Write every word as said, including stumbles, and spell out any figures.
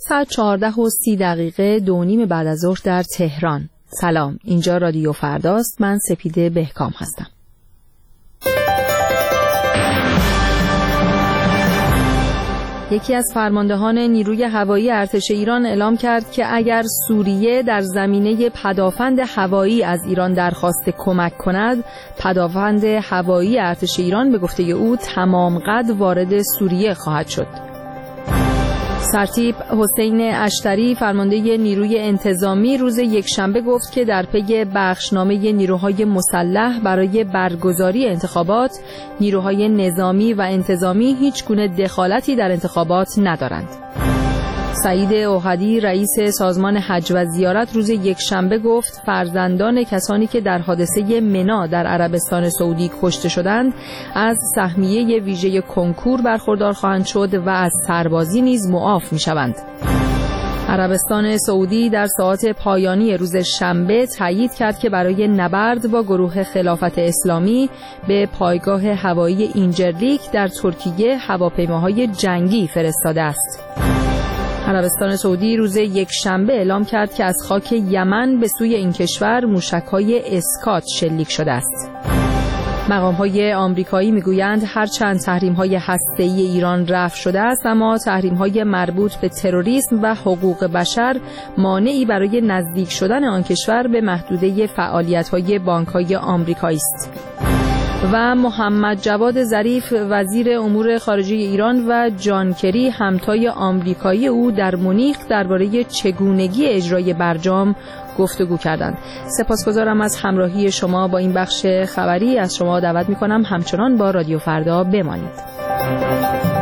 ساعت چهارده و سی دقیقه دو نیم بعد از ظهر در تهران. سلام، اینجا رادیو فرداست. من سپیده بهکام هستم. یکی از فرماندهان نیروی هوایی ارتش ایران اعلام کرد که اگر سوریه در زمینه پدافند هوایی از ایران درخواست کمک کند، پدافند هوایی ارتش ایران به گفته او تمام قد وارد سوریه خواهد شد. سرتیپ حسین اشتری فرمانده نیروی انتظامی روز یکشنبه گفت که در پی بخشنامه نیروهای مسلح برای برگزاری انتخابات، نیروهای نظامی و انتظامی هیچ گونه دخالتی در انتخابات ندارند. سعید اوحدی رئیس سازمان حج و زیارت روز یکشنبه گفت فرزندان کسانی که در حادثه منا در عربستان سعودی کشته شدند از سهمیه ویژه کنکور برخوردار خواهند شد و از سربازی نیز معاف می‌شوند. عربستان سعودی در ساعات پایانی روز شنبه تایید کرد که برای نبرد با گروه خلافت اسلامی به پایگاه هوایی اینجرلیک در ترکیه هواپیماهای جنگی فرستاده است. عربستان سعودی روز یکشنبه اعلام کرد که از خاک یمن به سوی این کشور موشک‌های اسکات شلیک شده است. مقام‌های آمریکایی می‌گویند هرچند تحریم‌های هسته‌ای ایران رفع شده است، اما تحریم‌های مربوط به تروریسم و حقوق بشر مانعی برای نزدیک شدن آن کشور به محدوده فعالیت‌های بانک‌های آمریکایی است. و محمد جواد ظریف وزیر امور خارجه ایران و جان کری همتای آمریکایی او در مونیخ درباره چگونگی اجرای برجام گفتگو کردند. سپاسگزارم از همراهی شما با این بخش خبری. از شما دعوت می‌کنم همچنان با رادیو فردا بمانید.